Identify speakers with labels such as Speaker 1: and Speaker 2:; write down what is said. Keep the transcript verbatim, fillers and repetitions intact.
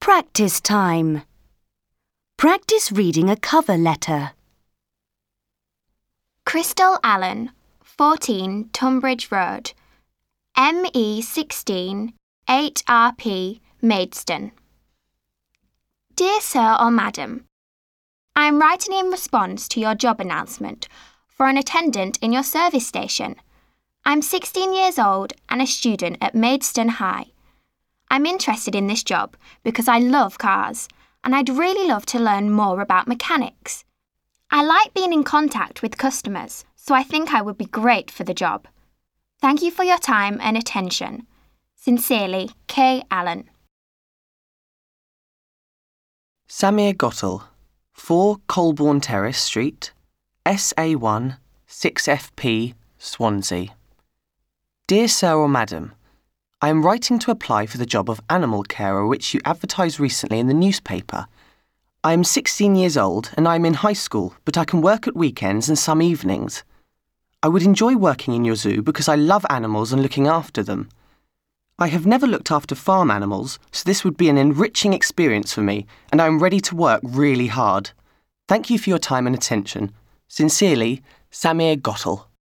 Speaker 1: Practice time. Practice reading a cover letter.
Speaker 2: Crystal Allen, fourteen Tunbridge Road, M E sixteen eight R P, Maidstone. Dear Sir or Madam, I am writing in response to your job announcement for an attendant in your service station. I'm sixteen years old and a student at Maidstone High. I'm interested in this job because I love cars and I'd really love to learn more about mechanics. I like being in contact with customers, so I think I would be great for the job. Thank you for your time and attention. Sincerely, Kay Allen.
Speaker 3: Samir Gottel, four Colborne Terrace Street, S A one, six F P, Swansea. Dear Sir or Madam, I am writing to apply for the job of animal carer which you advertised recently in the newspaper. I am sixteen years old and I am in high school, but I can work at weekends and some evenings. I would enjoy working in your zoo because I love animals and looking after them. I have never looked after farm animals, so this would be an enriching experience for me and I am ready to work really hard. Thank you for your time and attention. Sincerely, Samir Gottel.